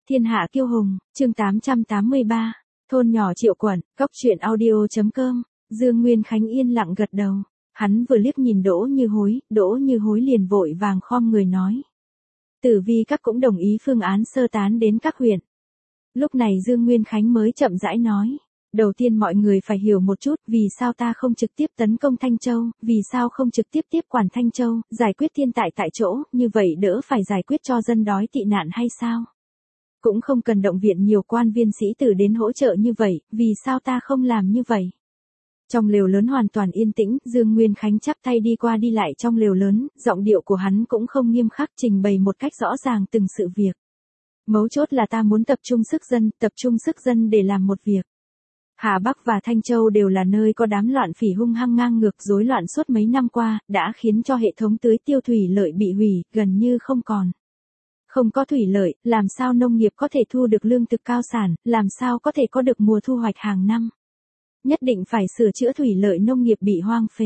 Thiên hạ kiêu hùng, chương 883, thôn nhỏ Triệu Quẩn, góc truyện audio.com, Dương Nguyên Khánh yên lặng gật đầu, hắn vừa liếc nhìn Đỗ Như Hối liền vội vàng khom người nói. Tử vi các cũng đồng ý phương án sơ tán đến các huyện. Lúc này Dương Nguyên Khánh mới chậm rãi nói. Đầu tiên mọi người phải hiểu một chút vì sao ta không trực tiếp tấn công Thanh Châu, vì sao không trực tiếp tiếp quản Thanh Châu, giải quyết thiên tai tại chỗ, như vậy đỡ phải giải quyết cho dân đói tị nạn hay sao? Cũng không cần động viện nhiều quan viên sĩ tử đến hỗ trợ như vậy, vì sao ta không làm như vậy? Trong lều lớn hoàn toàn yên tĩnh, Dương Nguyên Khánh chắp tay đi qua đi lại trong lều lớn, giọng điệu của hắn cũng không nghiêm khắc trình bày một cách rõ ràng từng sự việc. Mấu chốt là ta muốn tập trung sức dân để làm một việc. Hà Bắc và Thanh Châu đều là nơi có đám loạn phỉ hung hăng ngang ngược rối loạn suốt mấy năm qua, đã khiến cho hệ thống tưới tiêu thủy lợi bị hủy, gần như không còn. Không có thủy lợi, làm sao nông nghiệp có thể thu được lương thực cao sản, làm sao có thể có được mùa thu hoạch hàng năm. Nhất định phải sửa chữa thủy lợi nông nghiệp bị hoang phế.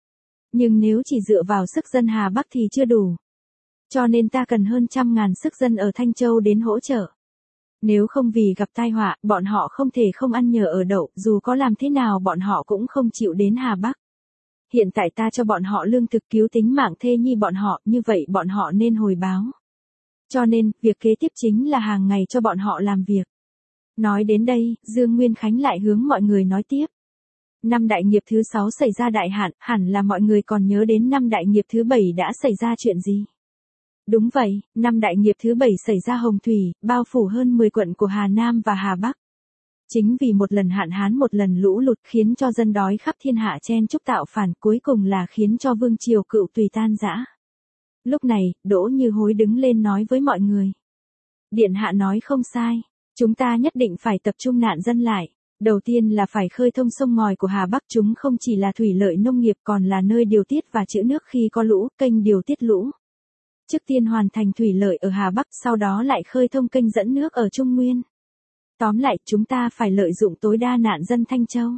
Nhưng nếu chỉ dựa vào sức dân Hà Bắc thì chưa đủ. Cho nên ta cần hơn 100.000 sức dân ở Thanh Châu đến hỗ trợ. Nếu không vì gặp tai họa, bọn họ không thể không ăn nhờ ở đậu, dù có làm thế nào bọn họ cũng không chịu đến Hà Bắc. Hiện tại ta cho bọn họ lương thực cứu tính mạng thê nhi bọn họ, như vậy bọn họ nên hồi báo. Cho nên, việc kế tiếp chính là hàng ngày cho bọn họ làm việc. Nói đến đây, Dương Nguyên Khánh lại hướng mọi người nói tiếp. Năm đại nghiệp thứ 6 xảy ra đại hạn, hẳn là mọi người còn nhớ đến năm đại nghiệp thứ 7 đã xảy ra chuyện gì. Đúng vậy, năm đại nghiệp thứ 7 xảy ra hồng thủy, bao phủ hơn 10 quận của Hà Nam và Hà Bắc. Chính vì một lần hạn hán một lần lũ lụt khiến cho dân đói khắp thiên hạ chen chúc tạo phản, cuối cùng là khiến cho vương triều Cựu Tùy tan rã. Lúc này, Đỗ Như Hối đứng lên nói với mọi người. Điện hạ nói không sai, chúng ta nhất định phải tập trung nạn dân lại. Đầu tiên là phải khơi thông sông ngòi của Hà Bắc, chúng không chỉ là thủy lợi nông nghiệp còn là nơi điều tiết và trữ nước khi có lũ, kênh điều tiết lũ. Trước tiên hoàn thành thủy lợi ở Hà Bắc, sau đó lại khơi thông kênh dẫn nước ở Trung Nguyên. Tóm lại, chúng ta phải lợi dụng tối đa nạn dân Thanh Châu.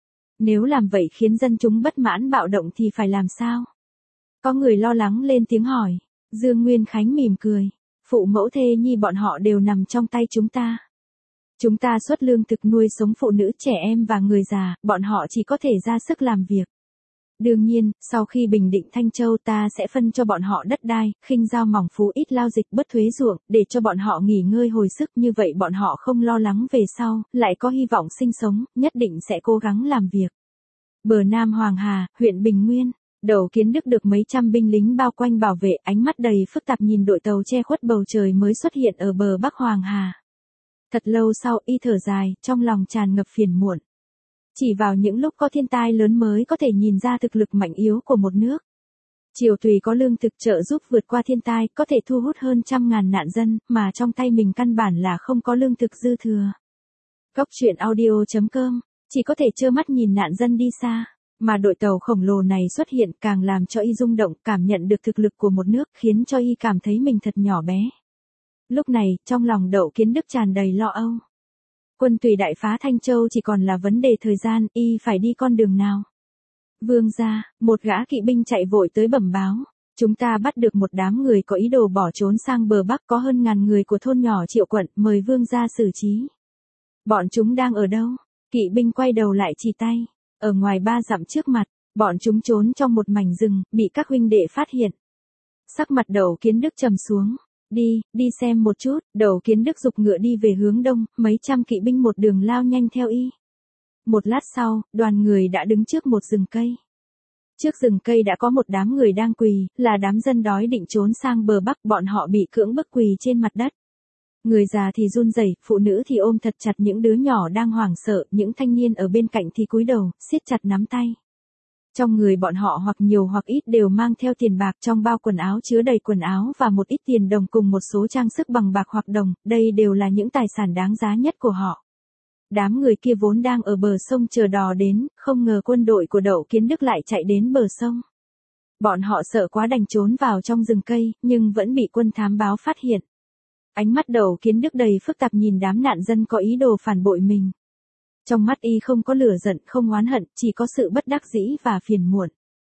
Nếu làm vậy khiến dân chúng bất mãn bạo động thì phải làm sao? Có người lo lắng lên tiếng hỏi. Dương Nguyên Khánh mỉm cười. Phụ mẫu thê nhi bọn họ đều nằm trong tay chúng ta. Chúng ta xuất lương thực nuôi sống phụ nữ, trẻ em và người già, bọn họ chỉ có thể ra sức làm việc. Đương nhiên, sau khi bình định Thanh Châu ta sẽ phân cho bọn họ đất đai, khinh giao mỏng phú ít lao dịch bớt thuế ruộng, để cho bọn họ nghỉ ngơi hồi sức, như vậy bọn họ không lo lắng về sau, lại có hy vọng sinh sống, nhất định sẽ cố gắng làm việc. Bờ Nam Hoàng Hà, huyện Bình Nguyên, Đậu Kiến Đức được mấy trăm binh lính bao quanh bảo vệ, ánh mắt đầy phức tạp nhìn đội tàu che khuất bầu trời mới xuất hiện ở bờ Bắc Hoàng Hà. Thật lâu sau y thở dài, trong lòng tràn ngập phiền muộn. Chỉ vào những lúc có thiên tai lớn mới có thể nhìn ra thực lực mạnh yếu của một nước. Triều Tùy có lương thực trợ giúp vượt qua thiên tai, có thể thu hút hơn 100.000 nạn dân, mà trong tay mình căn bản là không có lương thực dư thừa. Góc truyện audio.com, chỉ có thể trơ mắt nhìn nạn dân đi xa, mà đội tàu khổng lồ này xuất hiện càng làm cho y rung động, cảm nhận được thực lực của một nước, khiến cho y cảm thấy mình thật nhỏ bé. Lúc này, trong lòng Đậu Kiến Đức tràn đầy lo âu. Quân Tùy đại phá Thanh Châu chỉ còn là vấn đề thời gian, y phải đi con đường nào? Vương gia, một gã kỵ binh chạy vội tới bẩm báo. Chúng ta bắt được một đám người có ý đồ bỏ trốn sang bờ Bắc, có hơn 1.000 người của thôn nhỏ Triệu Quận, mời vương gia xử trí. Bọn chúng đang ở đâu? Kỵ binh quay đầu lại chỉ tay. Ở ngoài 3 dặm trước mặt, bọn chúng trốn trong một mảnh rừng, bị các huynh đệ phát hiện. Sắc mặt Đậu Kiến Đức trầm xuống. Đi xem một chút. Đậu Kiến Đức giục ngựa đi về hướng đông, mấy trăm kỵ binh một đường lao nhanh theo y. Một lát sau, đoàn người đã đứng trước một rừng cây. Trước rừng cây đã có một đám người đang quỳ, là đám dân đói định trốn sang bờ Bắc, bọn họ bị cưỡng bức quỳ trên mặt đất. Người già thì run rẩy, phụ nữ thì ôm thật chặt những đứa nhỏ đang hoảng sợ, những thanh niên ở bên cạnh thì cúi đầu, siết chặt nắm tay. Trong người bọn họ hoặc nhiều hoặc ít đều mang theo tiền bạc, trong bao quần áo chứa đầy quần áo và một ít tiền đồng cùng một số trang sức bằng bạc hoặc đồng, đây đều là những tài sản đáng giá nhất của họ. Đám người kia vốn đang ở bờ sông chờ đò đến, không ngờ quân đội của Đậu Kiến Đức lại chạy đến bờ sông. Bọn họ sợ quá đành trốn vào trong rừng cây, nhưng vẫn bị quân thám báo phát hiện. Ánh mắt Đậu Kiến Đức đầy phức tạp nhìn đám nạn dân có ý đồ phản bội mình. Trong mắt y không có lửa giận, không oán hận, chỉ có sự bất đắc dĩ và phiền muộn.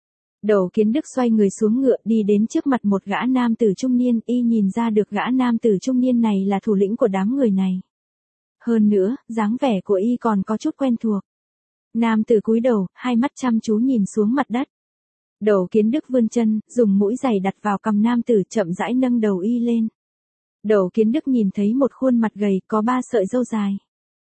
Đầu Kiến Đức xoay người xuống ngựa đi đến trước mặt một gã nam tử trung niên, y nhìn ra được gã nam tử trung niên này là thủ lĩnh của đám người này. Hơn nữa, dáng vẻ của y còn có chút quen thuộc. Nam tử cúi đầu, hai mắt chăm chú nhìn xuống mặt đất. Đầu Kiến Đức vươn chân, dùng mũi giày đặt vào cằm nam tử, chậm rãi nâng đầu y lên. Đầu Kiến Đức nhìn thấy một khuôn mặt gầy, có 3 sợi râu dài.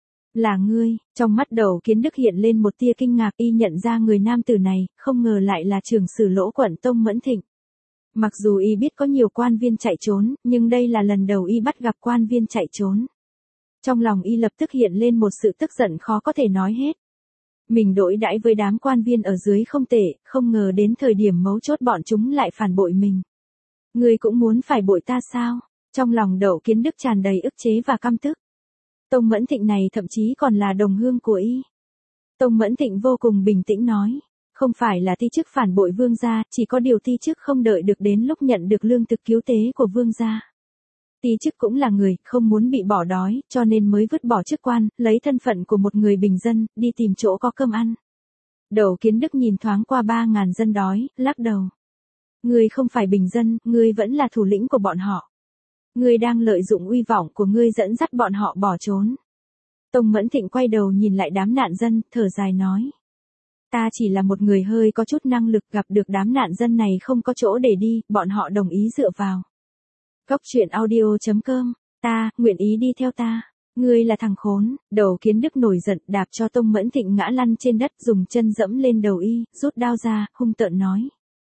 Là ngươi, trong mắt Đầu Kiến Đức hiện lên một tia kinh ngạc, y nhận ra người nam tử này, không ngờ lại là trưởng sử Lỗ quận Tông Mẫn Thịnh. Mặc dù y biết có nhiều quan viên chạy trốn, nhưng đây là lần đầu y bắt gặp quan viên chạy trốn. Trong lòng y lập tức hiện lên một sự tức giận khó có thể nói hết. Mình đối đãi với đám quan viên ở dưới không tệ, không ngờ đến thời điểm mấu chốt bọn chúng lại phản bội mình. Ngươi cũng muốn phải bội ta sao? Trong lòng Đậu Kiến Đức tràn đầy ức chế và căm tức. Tông Mẫn Thịnh này thậm chí còn là đồng hương của y. Tông Mẫn Thịnh vô cùng bình tĩnh nói, không phải là ti chức phản bội vương gia, chỉ có điều ti chức không đợi được đến lúc nhận được lương thực cứu tế của vương gia. Ti chức cũng là người, không muốn bị bỏ đói, cho nên mới vứt bỏ chức quan, lấy thân phận của một người bình dân, đi tìm chỗ có cơm ăn. Đậu Kiến Đức nhìn thoáng qua 3.000 dân đói, lắc đầu. Ngươi không phải bình dân, ngươi vẫn là thủ lĩnh của bọn họ. Ngươi đang lợi dụng uy vọng của ngươi dẫn dắt bọn họ bỏ trốn. Tông Mẫn Thịnh quay đầu nhìn lại đám nạn dân, thở dài nói. Ta chỉ là một người hơi có chút năng lực, gặp được đám nạn dân này không có chỗ để đi, bọn họ đồng ý dựa vào. Góc truyện audio.com, ta, nguyện ý đi theo ta. Ngươi là thằng khốn. Đầu Kiến Đức nổi giận, đạp cho Tông Mẫn Thịnh ngã lăn trên đất, dùng chân dẫm lên đầu y, rút đao ra, hung tợn nói.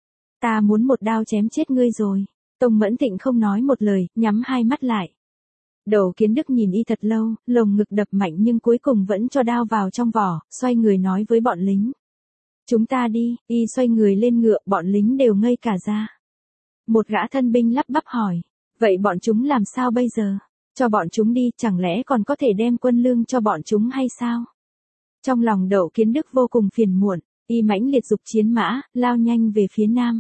Ta muốn một đao chém chết ngươi rồi. Tông Mẫn Thịnh không nói một lời, nhắm hai mắt lại. Đầu Kiến Đức nhìn y thật lâu, lồng ngực đập mạnh nhưng cuối cùng vẫn cho đao vào trong vỏ, xoay người nói với bọn lính. Chúng ta đi, y xoay người lên ngựa, bọn lính đều ngây cả ra. Một gã thân binh lắp bắp hỏi, vậy bọn chúng làm sao bây giờ? Cho bọn chúng đi, chẳng lẽ còn có thể đem quân lương cho bọn chúng hay sao? Trong lòng Đậu Kiến Đức vô cùng phiền muộn, y mãnh liệt dục chiến mã, lao nhanh về phía nam.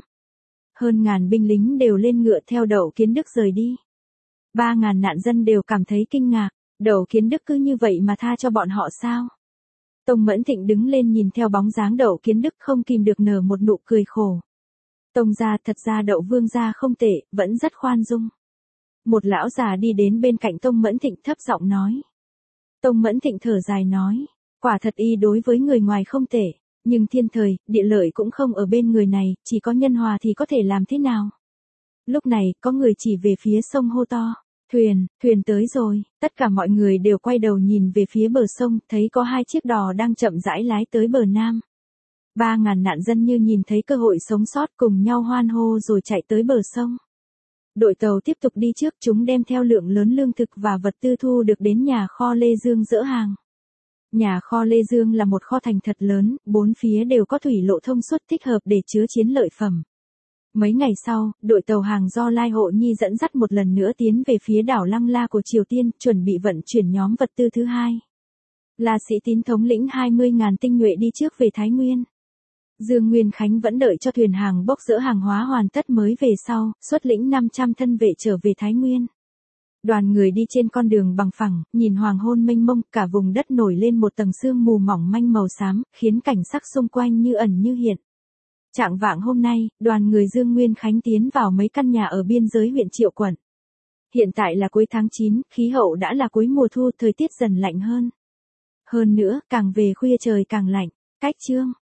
Hơn ngàn binh lính đều lên ngựa theo Đậu Kiến Đức rời đi. 3.000 nạn dân đều cảm thấy kinh ngạc, Đậu Kiến Đức cứ như vậy mà tha cho bọn họ sao? Tông Mẫn Thịnh đứng lên nhìn theo bóng dáng Đậu Kiến Đức không kìm được nở một nụ cười khổ. Tông gia, thật ra Đậu vương gia không tệ, vẫn rất khoan dung. Một lão già đi đến bên cạnh Tông Mẫn Thịnh thấp giọng nói. Tông Mẫn Thịnh thở dài nói, quả thật y đối với người ngoài không tệ, nhưng thiên thời, địa lợi cũng không ở bên người này, chỉ có nhân hòa thì có thể làm thế nào? Lúc này, có người chỉ về phía sông hô to. Thuyền tới rồi, tất cả mọi người đều quay đầu nhìn về phía bờ sông, thấy có 2 chiếc đò đang chậm rãi lái tới bờ nam. 3.000 nạn dân như nhìn thấy cơ hội sống sót cùng nhau hoan hô rồi chạy tới bờ sông. Đội tàu tiếp tục đi trước, chúng đem theo lượng lớn lương thực và vật tư thu được đến nhà kho Lê Dương dỡ hàng. Nhà kho Lê Dương là một kho thành thật lớn, 4 phía đều có thủy lộ thông suốt thích hợp để chứa chiến lợi phẩm. Mấy ngày sau, đội tàu hàng do Lai Hộ Nhi dẫn dắt một lần nữa tiến về phía đảo Lăng La của Triều Tiên, chuẩn bị vận chuyển nhóm vật tư thứ 2. La Sĩ Tín thống lĩnh 20.000 tinh nhuệ đi trước về Thái Nguyên. Dương Nguyên Khánh vẫn đợi cho thuyền hàng bốc dỡ hàng hóa hoàn tất mới về sau, xuất lĩnh 500 thân vệ trở về Thái Nguyên. Đoàn người đi trên con đường bằng phẳng, nhìn hoàng hôn mênh mông, cả vùng đất nổi lên một tầng sương mù mỏng manh màu xám, khiến cảnh sắc xung quanh như ẩn như hiện. Trạng vạng hôm nay, đoàn người Dương Nguyên Khánh tiến vào mấy căn nhà ở biên giới huyện Triệu Quận. Hiện tại là cuối tháng 9, khí hậu đã là cuối mùa thu, thời tiết dần lạnh hơn. Hơn nữa, càng về khuya trời càng lạnh. Cách chương